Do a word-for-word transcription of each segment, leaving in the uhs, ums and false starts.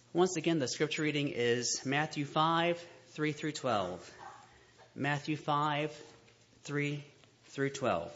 Once again, the scripture reading is Matthew five, three through twelve. Matthew five, three through twelve.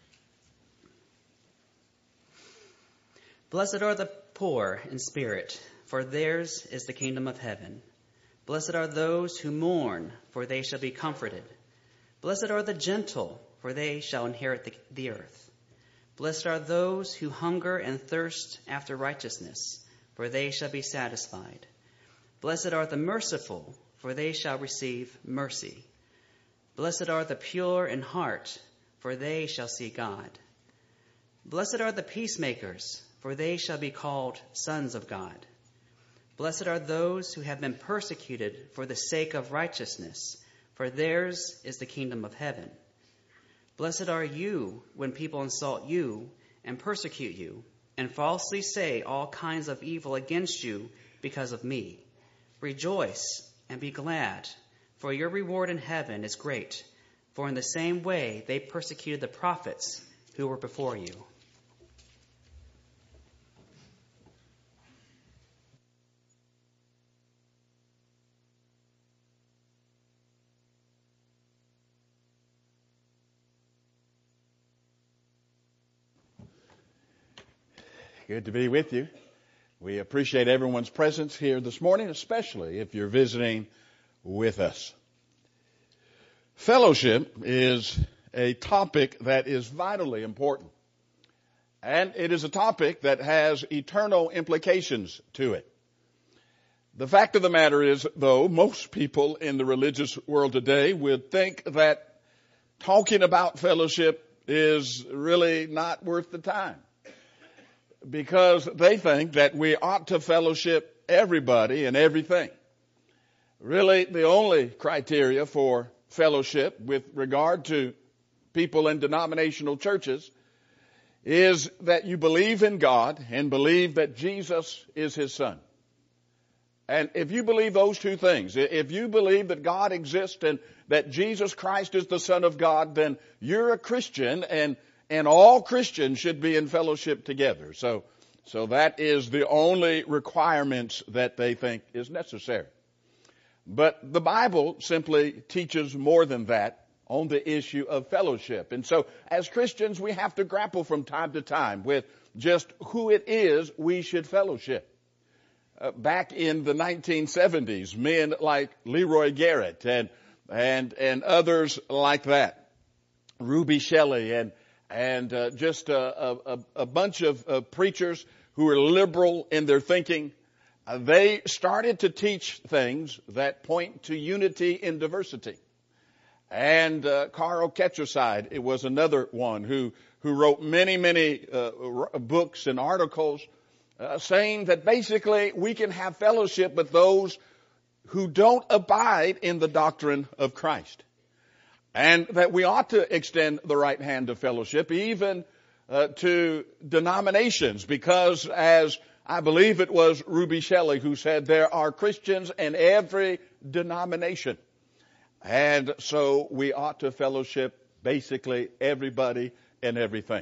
Blessed are the poor in spirit, for theirs is the kingdom of heaven. Blessed are those who mourn, for they shall be comforted. Blessed are the gentle, for they shall inherit the, the earth. Blessed are those who hunger and thirst after righteousness, for they shall be satisfied. Blessed are the merciful, for they shall receive mercy. Blessed are the pure in heart, for they shall see God. Blessed are the peacemakers, for they shall be called sons of God. Blessed are those who have been persecuted for the sake of righteousness, for theirs is the kingdom of heaven. Blessed are you when people insult you and persecute you, and falsely say all kinds of evil against you because of me. Rejoice and be glad, for your reward in heaven is great, for in the same way they persecuted the prophets who were before you. Good to be with you. We appreciate everyone's presence here this morning, especially if you're visiting with us. Fellowship is a topic that is vitally important. And it is a topic that has eternal implications to it. The fact of the matter is, though, most people in the religious world today would think that talking about fellowship is really not worth the time, because they think that we ought to fellowship everybody and everything. Really, the only criteria for fellowship with regard to people in denominational churches is that you believe in God and believe that Jesus is His Son. And if you believe those two things, if you believe that God exists and that Jesus Christ is the Son of God, then you're a Christian, and And all Christians should be in fellowship together. So, so that is the only requirements that they think is necessary. But the Bible simply teaches more than that on the issue of fellowship. And so as Christians, we have to grapple from time to time with just who it is we should fellowship. Uh, back in the nineteen seventies, men like Leroy Garrett and, and, and others like that, Ruby Shelley and And uh, just a, a, a bunch of uh, preachers who were liberal in their thinking, uh, they started to teach things that point to unity in diversity. And uh, Carl Ketcherside, it was another one who who wrote many, many uh, books and articles uh, saying that basically we can have fellowship with those who don't abide in the doctrine of Christ. And that we ought to extend the right hand of fellowship even uh, to denominations, because as I believe it was Ruby Shelley who said, there are Christians in every denomination. And so we ought to fellowship basically everybody and everything.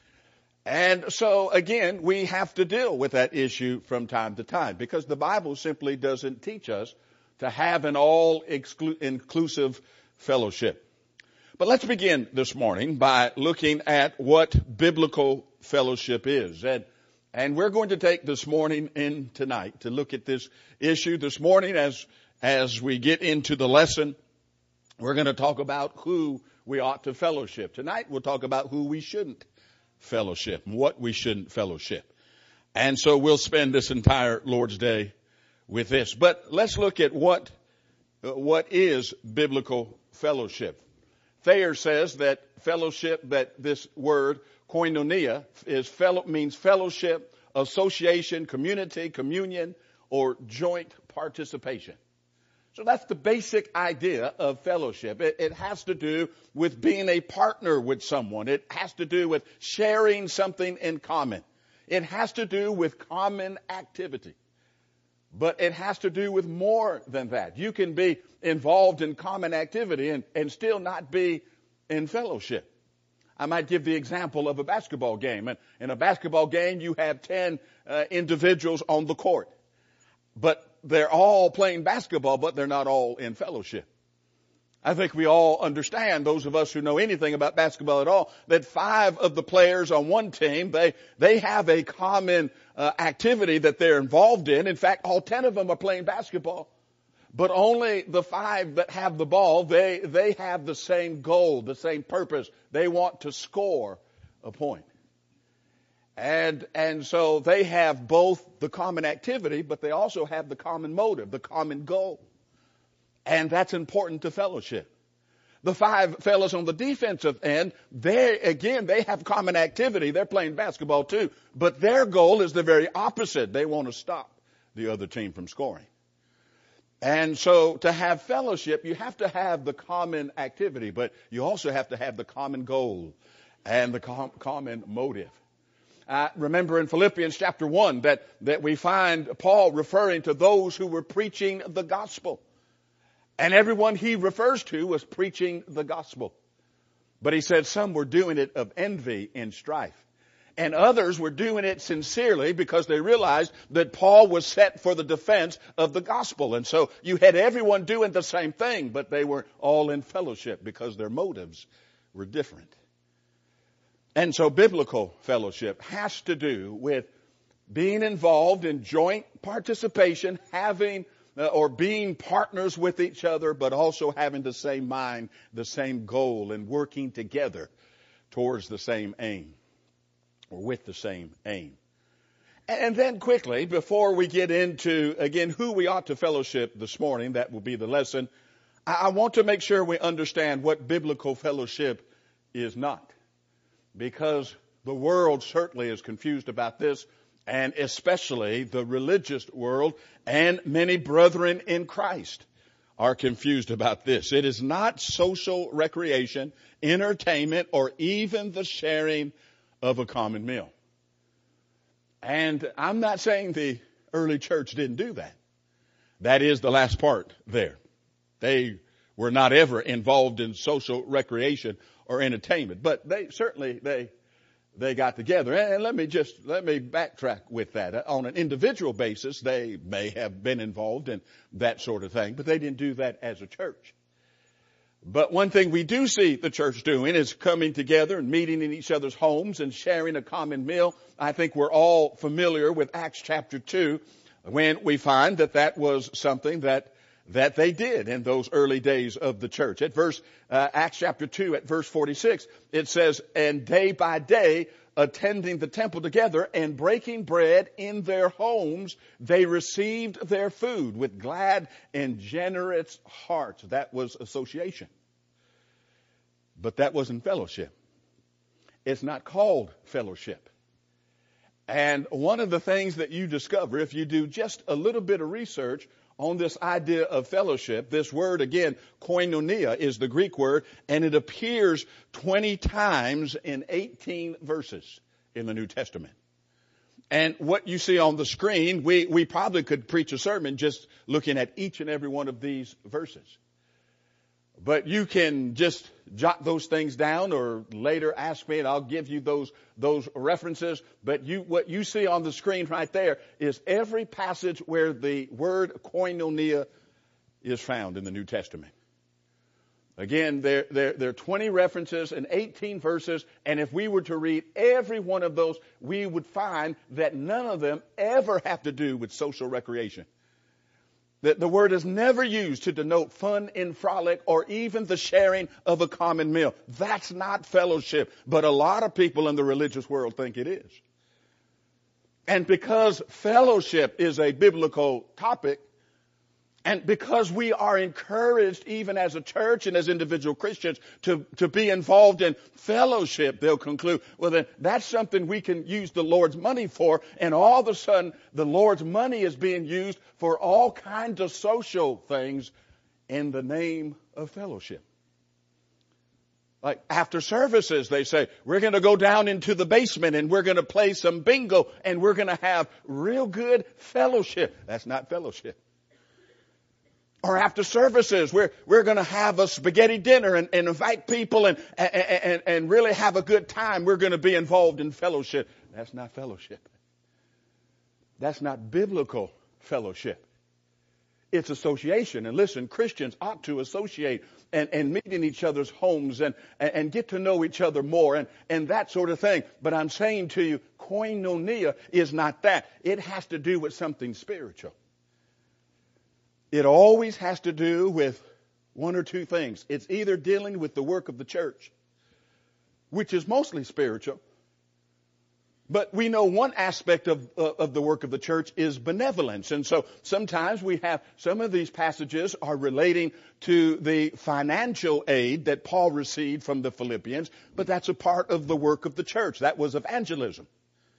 And so again, we have to deal with that issue from time to time, because the Bible simply doesn't teach us to have an all-inclusive fellowship. But let's begin this morning by looking at what biblical fellowship is. And, and we're going to take this morning in tonight to look at this issue. This morning, as, as we get into the lesson, we're going to talk about who we ought to fellowship. Tonight, we'll talk about who we shouldn't fellowship and what we shouldn't fellowship. And so we'll spend this entire Lord's Day with this. But let's look at what, uh, what is biblical fellowship. Thayer says that fellowship, that this word, koinonia, is fellow, means fellowship, association, community, communion, or joint participation. So that's the basic idea of fellowship. It, it has to do with being a partner with someone. It has to do with sharing something in common. It has to do with common activity. But it has to do with more than that. You can be involved in common activity and, and still not be in fellowship. I might give the example of a basketball game. And in a basketball game, you have ten uh, individuals on the court. but they're all playing basketball, but they're not all in fellowship. I think we all understand, those of us who know anything about basketball at all, that five of the players on one team, they, they have a common uh, activity that they're involved in. In fact, all ten of them are playing basketball. But only the five that have the ball, they, they have the same goal, the same purpose. They want to score a point. And, and so they have both the common activity, but they also have the common motive, the common goal. And that's important to fellowship. The five fellows on the defensive end, they, again, they have common activity. They're playing basketball too. But their goal is the very opposite. They want to stop the other team from scoring. And so to have fellowship, you have to have the common activity, but you also have to have the common goal and the com- common motive. Uh, remember in Philippians chapter one that, that we find Paul referring to those who were preaching the gospel. And everyone he refers to was preaching the gospel. But he said some were doing it of envy and strife. And others were doing it sincerely because they realized that Paul was set for the defense of the gospel. And so you had everyone doing the same thing, but they were all in fellowship because their motives were different. And so biblical fellowship has to do with being involved in joint participation, having uh, or being partners with each other, but also having the same mind, the same goal, and working together towards the same aim, or with the same aim. And then quickly, before we get into, again, who we ought to fellowship this morning, that will be the lesson, I want to make sure we understand what biblical fellowship is not. Because the world certainly is confused about this, and especially the religious world, and many brethren in Christ are confused about this. It is not social recreation, entertainment, or even the sharing of a common meal. And I'm not saying the early church didn't do that. That is the last part there. They were not ever involved in social recreation or entertainment, but they certainly, they, they got together. And let me just, let me backtrack with that. On an individual basis, they may have been involved in that sort of thing, but they didn't do that as a church. But one thing we do see the church doing is coming together and meeting in each other's homes and sharing a common meal. I think we're all familiar with Acts chapter two, when we find that that was something that that they did in those early days of the church. At verse uh, Acts chapter two, at verse forty-six, it says, "And day by day, attending the temple together and breaking bread in their homes, they received their food with glad and generous hearts." That was association. But that wasn't fellowship. It's not called fellowship. And one of the things that you discover if you do just a little bit of research on this idea of fellowship, this word again, koinonia, is the Greek word, and it appears twenty times in eighteen verses in the New Testament. And what you see on the screen, we, we probably could preach a sermon just looking at each and every one of these verses. But you can just jot those things down or later ask me and I'll give you those, those references. But you, what you see on the screen right there is every passage where the word koinonia is found in the New Testament. Again, there, there, there are twenty references and eighteen verses. And if we were to read every one of those, we would find that none of them ever have to do with social recreation. That the word is never used to denote fun and frolic or even the sharing of a common meal. That's not fellowship. But a lot of people in the religious world think it is. And because fellowship is a biblical topic, and because we are encouraged even as a church and as individual Christians to, to be involved in fellowship, they'll conclude, well then that's something we can use the Lord's money for. And all of a sudden the Lord's money is being used for all kinds of social things in the name of fellowship. Like after services, they say, we're going to go down into the basement and we're going to play some bingo and we're going to have real good fellowship. That's not fellowship. Or after services, we're, we're going to have a spaghetti dinner and, and invite people and, and, and really have a good time. We're going to be involved in fellowship. That's not fellowship. That's not biblical fellowship. It's association. And listen, Christians ought to associate and, and meet in each other's homes and, and, and get to know each other more and, and that sort of thing. But I'm saying to you, koinonia is not that. It has to do with something spiritual. It always has to do with one or two things. It's either dealing with the work of the church, which is mostly spiritual. But we know one aspect of, uh, of the work of the church is benevolence. And so sometimes we have, some of these passages are relating to the financial aid that Paul received from the Philippians, but that's a part of the work of the church. That was evangelism.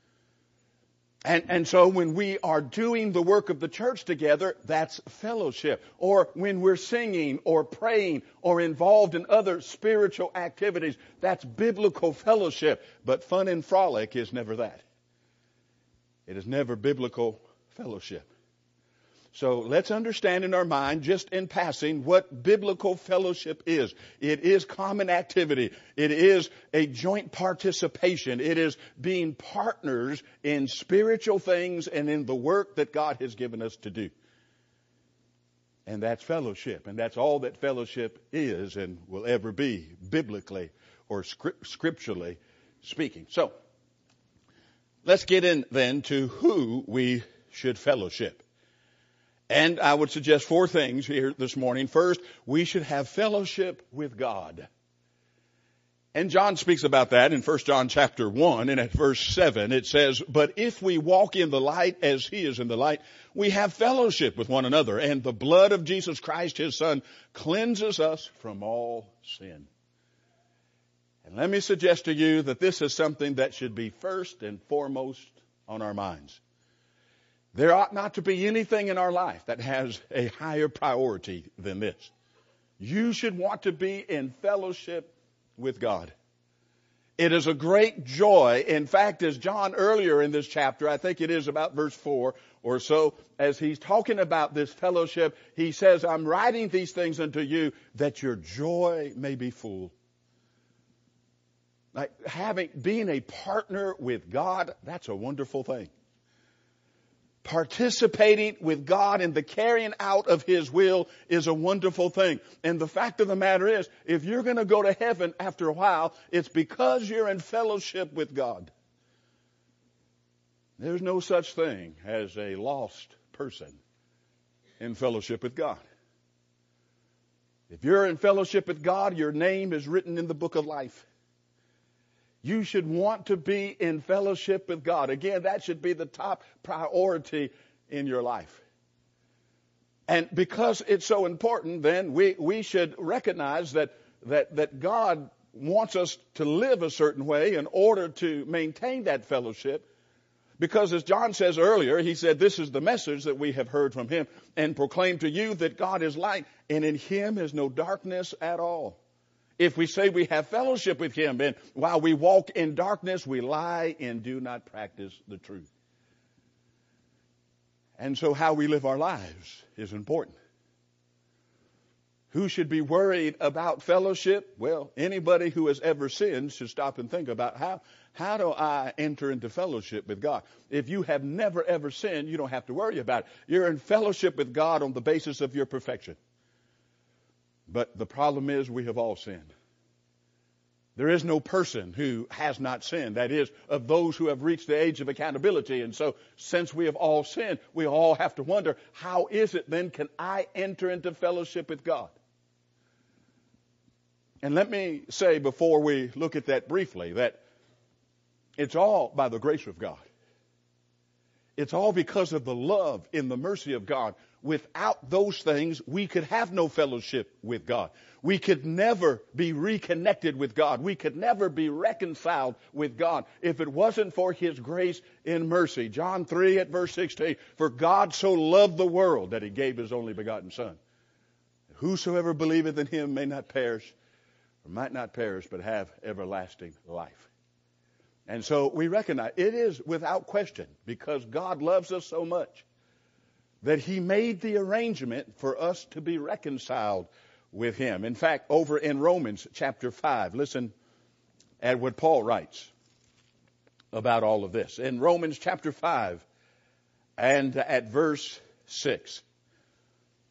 And, and so when we are doing the work of the church together, that's fellowship. Or when we're singing or praying or involved in other spiritual activities, that's biblical fellowship. But fun and frolic is never that. It is never biblical fellowship. So let's understand in our mind, just in passing, what biblical fellowship is. It is common activity. It is a joint participation. It is being partners in spiritual things and in the work that God has given us to do. And that's fellowship. And that's all that fellowship is and will ever be, biblically or scripturally speaking. So let's get in then to who we should fellowship. And I would suggest four things here this morning. First, we should have fellowship with God. And John speaks about that in First John chapter one, and at verse seven it says, "But if we walk in the light as he is in the light, we have fellowship with one another, and the blood of Jesus Christ, his Son, cleanses us from all sin." And let me suggest to you that this is something that should be first and foremost on our minds. There ought not to be anything in our life that has a higher priority than this. You should want to be in fellowship with God. It is a great joy. In fact, as John earlier in this chapter, I think it is about verse four or so, as he's talking about this fellowship, he says, "I'm writing these things unto you that your joy may be full." Like having, being a partner with God, that's a wonderful thing. Participating with God in the carrying out of his will is a wonderful thing. And the fact of the matter is, if you're going to go to heaven after a while, it's because you're in fellowship with God. There's no such thing as a lost person in fellowship with God. If you're in fellowship with God, your name is written in the book of life. You should want to be in fellowship with God. Again, that should be the top priority in your life. And because it's so important, then we, we should recognize that, that, that God wants us to live a certain way in order to maintain that fellowship. Because as John says earlier, he said, "This is the message that we have heard from him and proclaim to you that God is light, and in him is no darkness at all. If we say we have fellowship with him, and while we walk in darkness, we lie and do not practice the truth." And so how we live our lives is important. Who should be worried about fellowship? Well, anybody who has ever sinned should stop and think about how, how do I enter into fellowship with God? If you have never ever sinned, you don't have to worry about it. You're in fellowship with God on the basis of your perfection. But the problem is we have all sinned. There is no person who has not sinned. That is, of those who have reached the age of accountability. And so since we have all sinned, we all have to wonder, how is it then can I enter into fellowship with God? And let me say before we look at that briefly that it's all by the grace of God. It's all because of the love and the mercy of God. Without those things, we could have no fellowship with God. We could never be reconnected with God. We could never be reconciled with God if it wasn't for his grace and mercy. John three at verse sixteen, "For God so loved the world that he gave his only begotten Son. Whosoever believeth in him may not perish, or might not perish, but have everlasting life." And so we recognize it is without question because God loves us so much that he made the arrangement for us to be reconciled with him. In fact, over in Romans chapter five, listen at what Paul writes about all of this. In Romans chapter five and at verse six,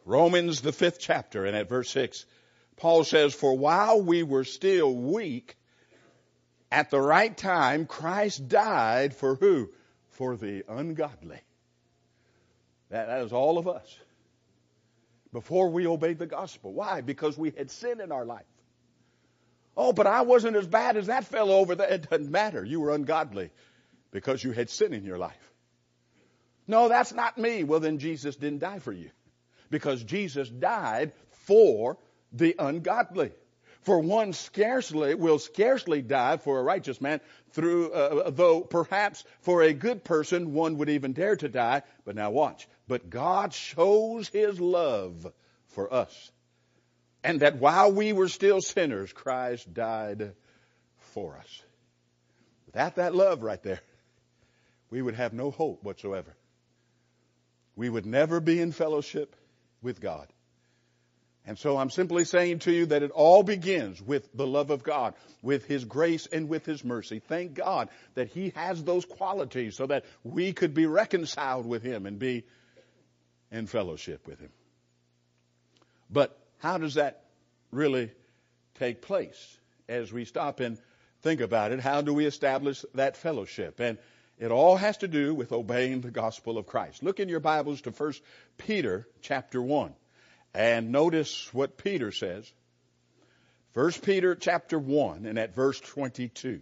Romans, the fifth chapter, and at verse six, Paul says, for while we were still weak, at the right time, Christ died for who? For the ungodly. That, that is all of us. Before we obeyed the gospel. Why? Because we had sin in our life. Oh, but I wasn't as bad as that fellow over there. It doesn't matter. You were ungodly because you had sin in your life. No, that's not me. Well, then Jesus didn't die for you. Because Jesus died for the ungodly. For one scarcely will scarcely die for a righteous man, through uh, though perhaps for a good person one would even dare to die. But now watch. But God shows his love for us. And that while we were still sinners, Christ died for us. Without that love right there, we would have no hope whatsoever. We would never be in fellowship with God. And so I'm simply saying to you that it all begins with the love of God, with his grace and with his mercy. Thank God that he has those qualities so that we could be reconciled with him and be in fellowship with him. But how does that really take place? As we stop and think about it, how do we establish that fellowship? And it all has to do with obeying the gospel of Christ. Look in your Bibles to First Peter chapter one. And notice what Peter says. First Peter chapter one and at verse twenty-two.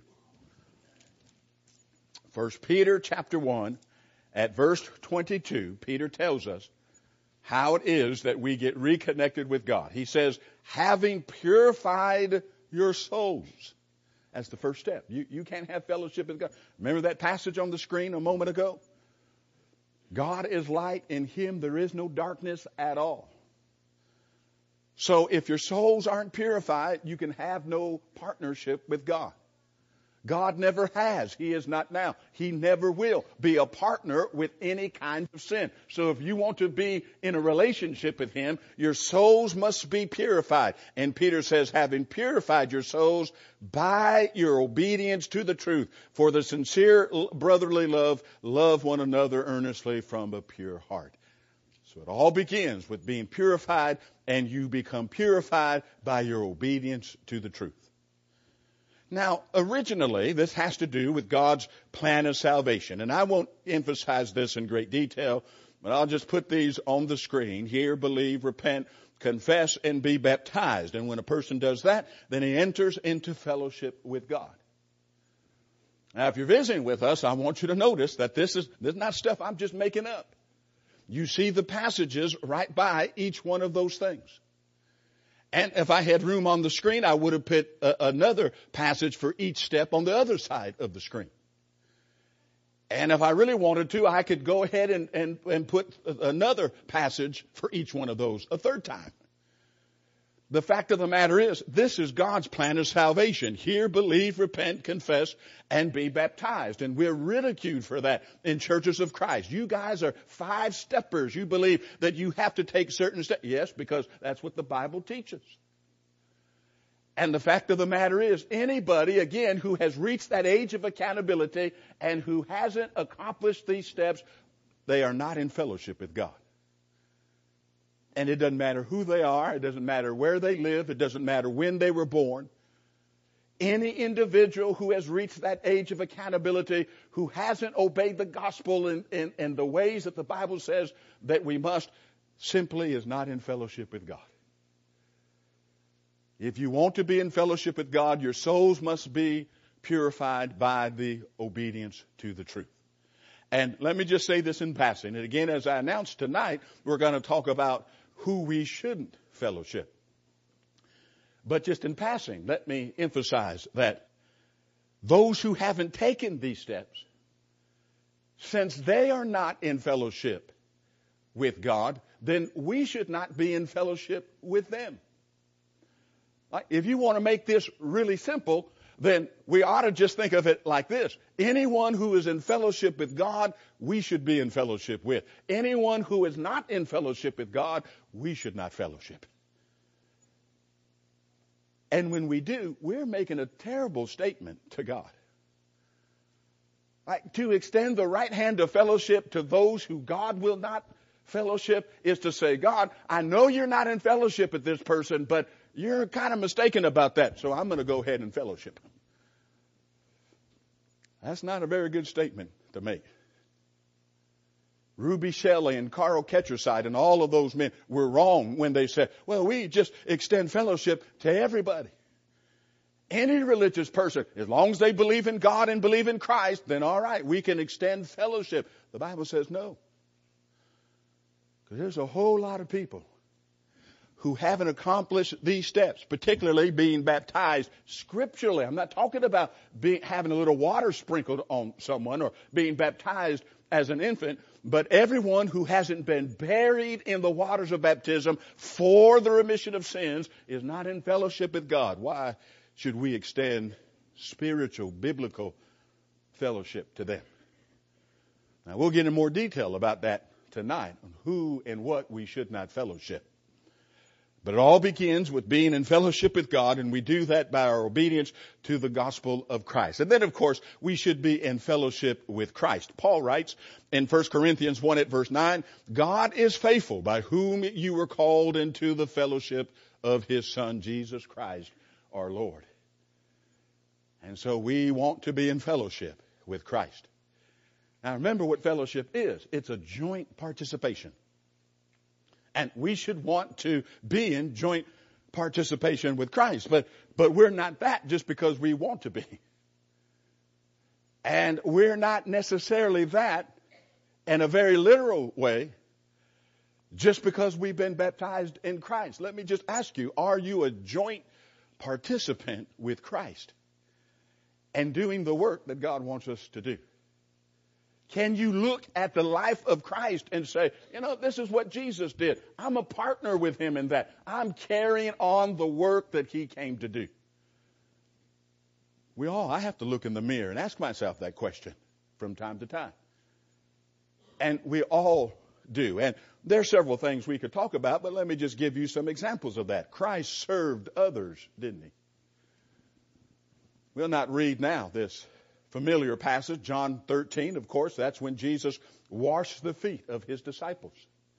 First Peter chapter one at verse twenty-two, Peter tells us how it is that we get reconnected with God. He says, having purified your souls. That's the first step. You, you can't have fellowship with God. Remember that passage on the screen a moment ago? God is light, in him there is no darkness at all. So if your souls aren't purified, you can have no partnership with God. God never has. He is not now. He never will be a partner with any kind of sin. So if you want to be in a relationship with him, your souls must be purified. And Peter says, having purified your souls by your obedience to the truth, for the sincere brotherly love, love one another earnestly from a pure heart. So it all begins with being purified, and you become purified by your obedience to the truth. Now, originally, this has to do with God's plan of salvation. And I won't emphasize this in great detail, but I'll just put these on the screen. Hear, believe, repent, confess, and be baptized. And when a person does that, then he enters into fellowship with God. Now, if you're visiting with us, I want you to notice that this is, this is not stuff I'm just making up. You see the passages right by each one of those things. And if I had room on the screen, I would have put a, another passage for each step on the other side of the screen. And if I really wanted to, I could go ahead and, and, and put another passage for each one of those a third time. The fact of the matter is, this is God's plan of salvation. Hear, believe, repent, confess, and be baptized. And we're ridiculed for that in churches of Christ. You guys are five-steppers. You believe that you have to take certain steps. Yes, because that's what the Bible teaches. And the fact of the matter is, anybody, again, who has reached that age of accountability and who hasn't accomplished these steps, they are not in fellowship with God. And it doesn't matter who they are. It doesn't matter where they live. It doesn't matter when they were born. Any individual who has reached that age of accountability, who hasn't obeyed the gospel in, in, in the ways that the Bible says that we must, simply is not in fellowship with God. If you want to be in fellowship with God, your souls must be purified by the obedience to the truth. And let me just say this in passing. And again, as I announced tonight, we're going to talk about who we shouldn't fellowship. But just in passing, let me emphasize that those who haven't taken these steps, since they are not in fellowship with God, then we should not be in fellowship with them. If you want to make this really simple, then we ought to just think of it like this. Anyone who is in fellowship with God, we should be in fellowship with. Anyone who is not in fellowship with God, we should not fellowship. And when we do, we're making a terrible statement to God. Like, to extend the right hand of fellowship to those who God will not Fellowship is to say, God, I know you're not in fellowship with this person, but you're kind of mistaken about that, so I'm going to go ahead and fellowship. That's not a very good statement to make. Ruby Shelley and Carl Ketcherside and all of those men were wrong when they said, well, we just extend fellowship to everybody. Any religious person, as long as they believe in God and believe in Christ, then all right, we can extend fellowship. The Bible says no. Because there's a whole lot of people who haven't accomplished these steps, particularly being baptized scripturally. I'm not talking about being, having a little water sprinkled on someone or being baptized as an infant, but everyone who hasn't been buried in the waters of baptism for the remission of sins is not in fellowship with God. Why should we extend spiritual, biblical fellowship to them? Now, we'll get in more detail about that tonight, on who and what we should not fellowship. But it all begins with being in fellowship with God, and we do that by our obedience to the gospel of Christ. And then, of course, we should be in fellowship with Christ. Paul writes in First Corinthians one at verse nine, God is faithful, by whom you were called into the fellowship of his Son, Jesus Christ, our Lord. And so we want to be in fellowship with Christ. Now remember what fellowship is. It's a joint participation. And we should want to be in joint participation with Christ. But, but we're not that just because we want to be. And we're not necessarily that in a very literal way just because we've been baptized in Christ. Let me just ask you, are you a joint participant with Christ and doing the work that God wants us to do? Can you look at the life of Christ and say, you know, this is what Jesus did. I'm a partner with him in that. I'm carrying on the work that he came to do. We all, I have to look in the mirror and ask myself that question from time to time. And we all do. And there are several things we could talk about, but let me just give you some examples of that. Christ served others, didn't he? We'll not read now this familiar passage, John thirteen, of course, that's when Jesus washed the feet of his disciples.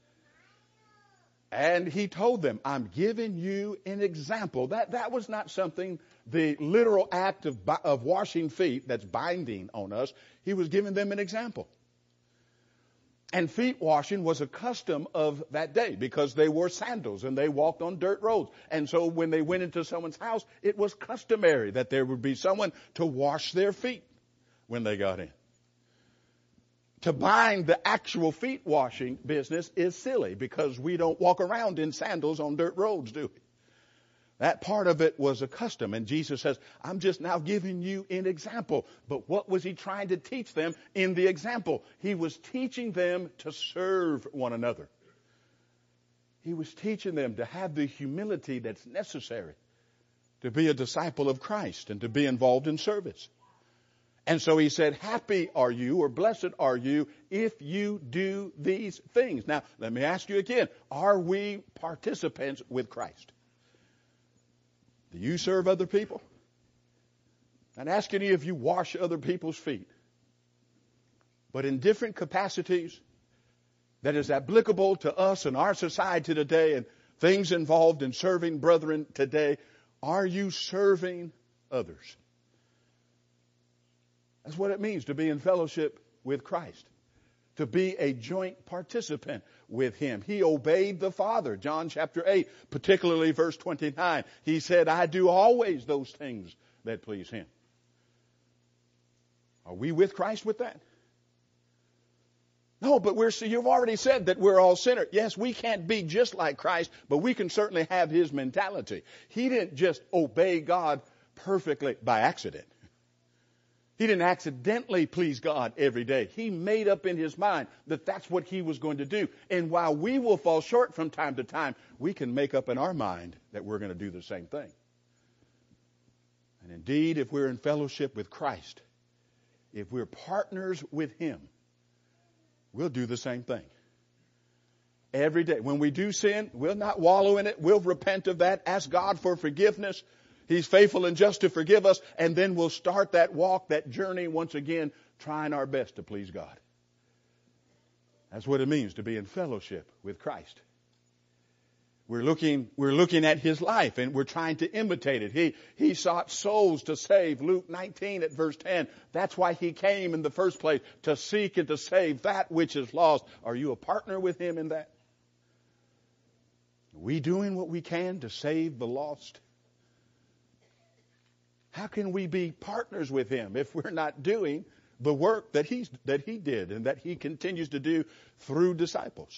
And he told them, I'm giving you an example. That, that was not something, the literal act of, of washing feet that's binding on us. He was giving them an example. And feet washing was a custom of that day because they wore sandals and they walked on dirt roads. And so when they went into someone's house, it was customary that there would be someone to wash their feet when they got in. To bind the actual feet washing business is silly because we don't walk around in sandals on dirt roads, do we? That part of it was a custom. And Jesus says, I'm just now giving you an example. But what was he trying to teach them in the example? He was teaching them to serve one another. He was teaching them to have the humility that's necessary to be a disciple of Christ and to be involved in service. And so he said, happy are you or blessed are you if you do these things. Now, let me ask you again, are we participants with Christ? Do you serve other people? I'm not asking you if you wash other people's feet. But in different capacities that is applicable to us and our society today and things involved in serving brethren today, are you serving others? That's what it means to be in fellowship with Christ. To be a joint participant with him. He obeyed the Father. John chapter eight, particularly verse twenty-nine. He said, I do always those things that please him. Are we with Christ with that? No, but we're, you've already said that we're all sinners. Yes, we can't be just like Christ, but we can certainly have his mentality. He didn't just obey God perfectly by accident. He didn't accidentally please God every day. He made up in his mind that that's what he was going to do. And while we will fall short from time to time, we can make up in our mind that we're going to do the same thing. And indeed, if we're in fellowship with Christ, if we're partners with him, we'll do the same thing. Every day. When we do sin, we'll not wallow in it. We'll repent of that. Ask God for forgiveness. He's faithful and just to forgive us. And then we'll start that walk, that journey once again, trying our best to please God. That's what it means to be in fellowship with Christ. We're looking, we're looking at his life and we're trying to imitate it. He, he sought souls to save. Luke nineteen at verse ten. That's why he came in the first place, to seek and to save that which is lost. Are you a partner with him in that? Are we doing what we can to save the lost? How can we be partners with him if we're not doing the work that he's, that he did and that he continues to do through disciples?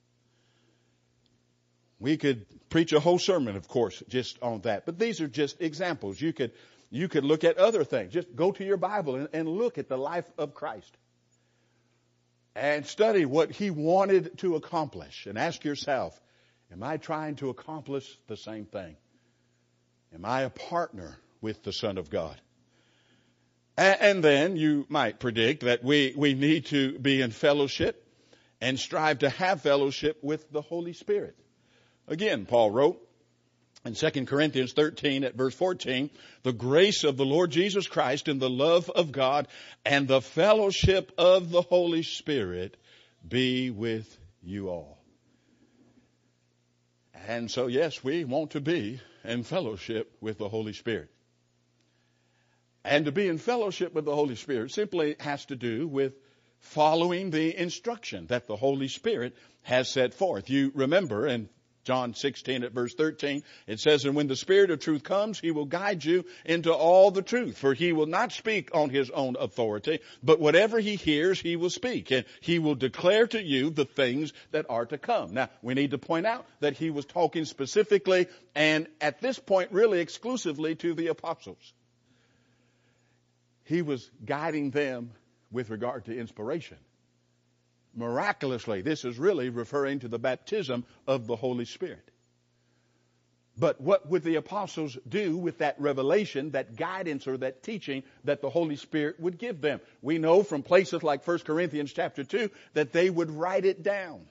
We could preach a whole sermon, of course, just on that. But these are just examples. You could, you could look at other things. Just go to your Bible and, and look at the life of Christ. And study what he wanted to accomplish. And ask yourself, am I trying to accomplish the same thing? Am I a partner with the Son of God? And, and then you might predict that we, we need to be in fellowship and strive to have fellowship with the Holy Spirit. Again, Paul wrote in Second Corinthians thirteen at verse fourteen, the grace of the Lord Jesus Christ and the love of God and the fellowship of the Holy Spirit be with you all. And so, yes, we want to be in fellowship with the Holy Spirit. And to be in fellowship with the Holy Spirit simply has to do with following the instruction that the Holy Spirit has set forth. You remember in John sixteen at verse thirteen, it says, and when the Spirit of truth comes, he will guide you into all the truth. For he will not speak on his own authority, but whatever he hears, he will speak. And he will declare to you the things that are to come. Now, we need to point out that he was talking specifically and at this point really exclusively to the apostles. He was guiding them with regard to inspiration. Miraculously, this is really referring to the baptism of the Holy Spirit. But what would the apostles do with that revelation, that guidance or that teaching that the Holy Spirit would give them? We know from places like First Corinthians chapter two that they would write it down.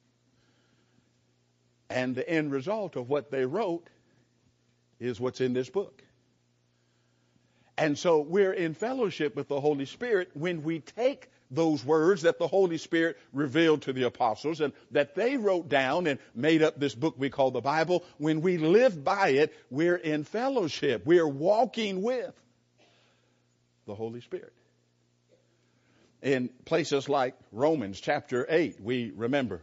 And the end result of what they wrote is what's in this book. And so we're in fellowship with the Holy Spirit when we take those words that the Holy Spirit revealed to the apostles and that they wrote down and made up this book we call the Bible. When we live by it, we're in fellowship. We're walking with the Holy Spirit. In places like Romans chapter eight, we remember,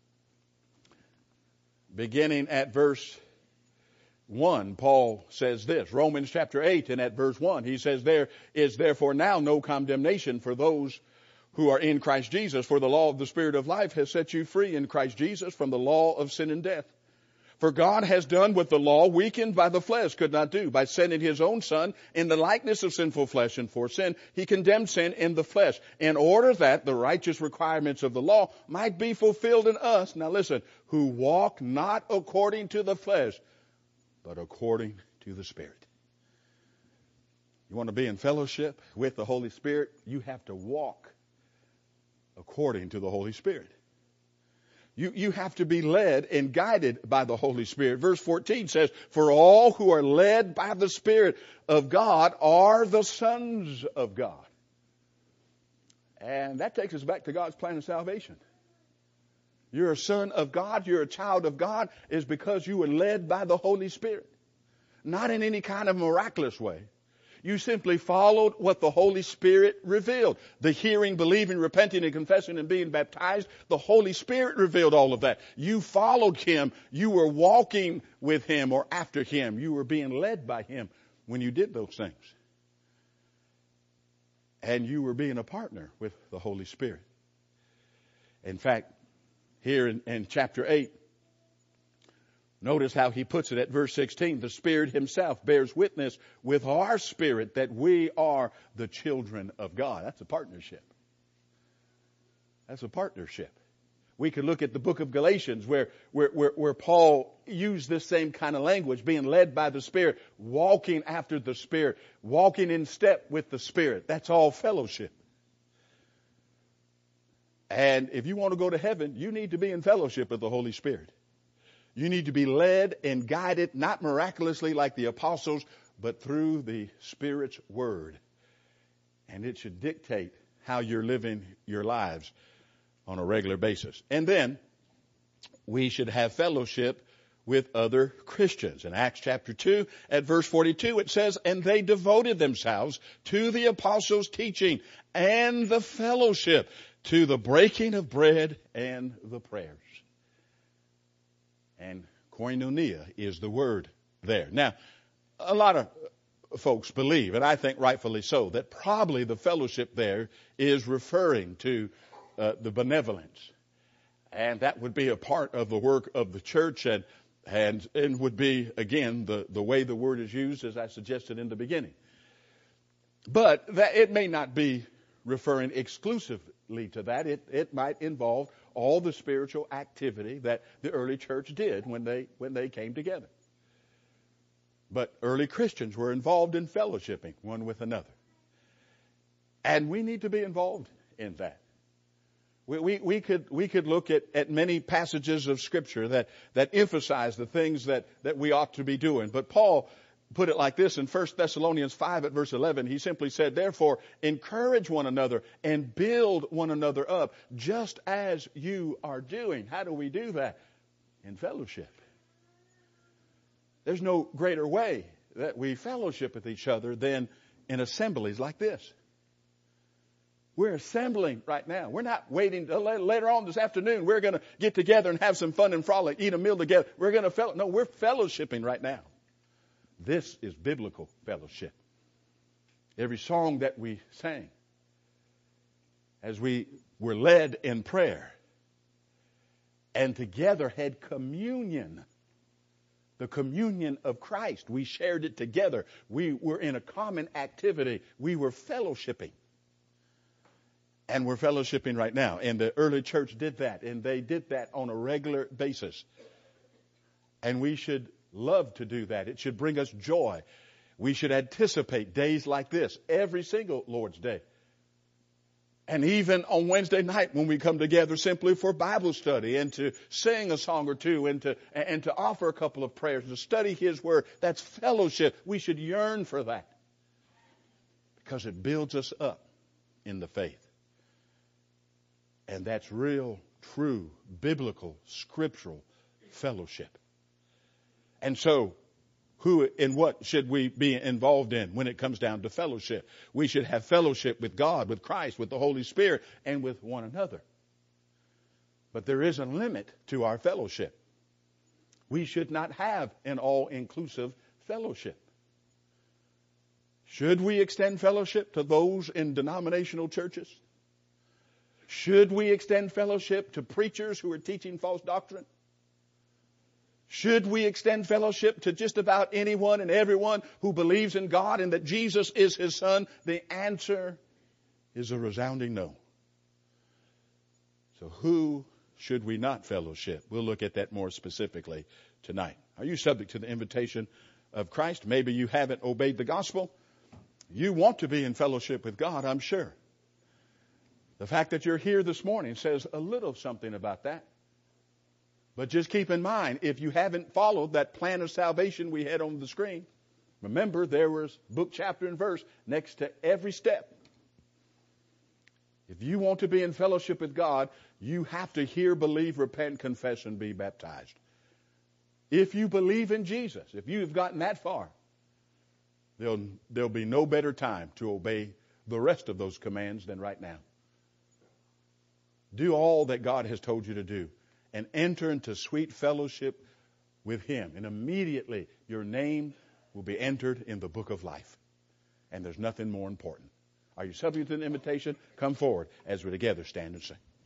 beginning at verse one, Paul says this, Romans chapter eight and at verse one, he says, there is therefore now no condemnation for those who are in Christ Jesus, for the law of the Spirit of life has set you free in Christ Jesus from the law of sin and death. For God has done what the law, weakened by the flesh, could not do. By sending his own Son in the likeness of sinful flesh, and for sin, he condemned sin in the flesh, in order that the righteous requirements of the law might be fulfilled in us. Now listen, who walk not according to the flesh, but according to the Spirit. You want to be in fellowship with the Holy Spirit? You have to walk according to the Holy Spirit. You, you have to be led and guided by the Holy Spirit. Verse fourteen says, for all who are led by the Spirit of God are the sons of God. And that takes us back to God's plan of salvation. You're a son of God, you're a child of God, is because you were led by the Holy Spirit. Not in any kind of miraculous way. You simply followed what the Holy Spirit revealed. The hearing, believing, repenting, and confessing and being baptized, the Holy Spirit revealed all of that. You followed him. You were walking with him or after him. You were being led by him when you did those things. And you were being a partner with the Holy Spirit. In fact, here in, in chapter eight, notice how he puts it at verse sixteen. The Spirit himself bears witness with our spirit that we are the children of God. That's a partnership. That's a partnership. We could look at the book of Galatians where, where, where, where Paul used this same kind of language, being led by the Spirit, walking after the Spirit, walking in step with the Spirit. That's all fellowship. And if you want to go to heaven, you need to be in fellowship with the Holy Spirit. You need to be led and guided, not miraculously like the apostles, but through the Spirit's word. And it should dictate how you're living your lives on a regular basis. And then we should have fellowship with other Christians. In Acts chapter two, at verse forty-two, it says, and they devoted themselves to the apostles' teaching and the fellowship, to the breaking of bread and the prayers. And koinonia is the word there. Now, a lot of folks believe, and I think rightfully so, that probably the fellowship there is referring to uh, the benevolence. And that would be a part of the work of the church, and and, and would be, again, the, the way the word is used, as I suggested in the beginning. But that it may not be referring exclusively to that. It, it might involve all the spiritual activity that the early church did when they, when they came together. But early Christians were involved in fellowshipping one with another. And we need to be involved in that. We, we, we could, we could look at, at many passages of Scripture that, that emphasize the things that, that we ought to be doing. But Paul put it like this in First Thessalonians five at verse eleven. He simply said, therefore, encourage one another and build one another up, just as you are doing. How do we do that? In fellowship. There's no greater way that we fellowship with each other than in assemblies like this. We're assembling right now. We're not waiting till later on this afternoon. We're going to get together and have some fun and frolic, eat a meal together. We're going to fellow. No, we're fellowshipping right now. This is biblical fellowship. Every song that we sang, as we were led in prayer and together had communion, the communion of Christ. We shared it together. We were in a common activity. We were fellowshipping. And we're fellowshipping right now. And the early church did that. And they did that on a regular basis. And we should love to do that. It should bring us joy. We should anticipate days like this every single Lord's Day. And even on Wednesday night when we come together simply for Bible study and to sing a song or two and to, and to offer a couple of prayers, to study His Word. That's fellowship. We should yearn for that because it builds us up in the faith. And that's real, true, biblical, scriptural fellowship. And so, who and what should we be involved in when it comes down to fellowship? We should have fellowship with God, with Christ, with the Holy Spirit, and with one another. But there is a limit to our fellowship. We should not have an all-inclusive fellowship. Should we extend fellowship to those in denominational churches? Should we extend fellowship to preachers who are teaching false doctrine? Should we extend fellowship to just about anyone and everyone who believes in God and that Jesus is His Son? The answer is a resounding no. So who should we not fellowship? We'll look at that more specifically tonight. Are you subject to the invitation of Christ? Maybe you haven't obeyed the gospel. You want to be in fellowship with God, I'm sure. The fact that you're here this morning says a little something about that. But just keep in mind, if you haven't followed that plan of salvation we had on the screen, remember there was book, chapter, and verse next to every step. If you want to be in fellowship with God, you have to hear, believe, repent, confess, and be baptized. If you believe in Jesus, if you have gotten that far, there'll, there'll be no better time to obey the rest of those commands than right now. Do all that God has told you to do and enter into sweet fellowship with Him. And immediately your name will be entered in the book of life. And there's nothing more important. Are you subject to an invitation? Come forward as we together stand and sing.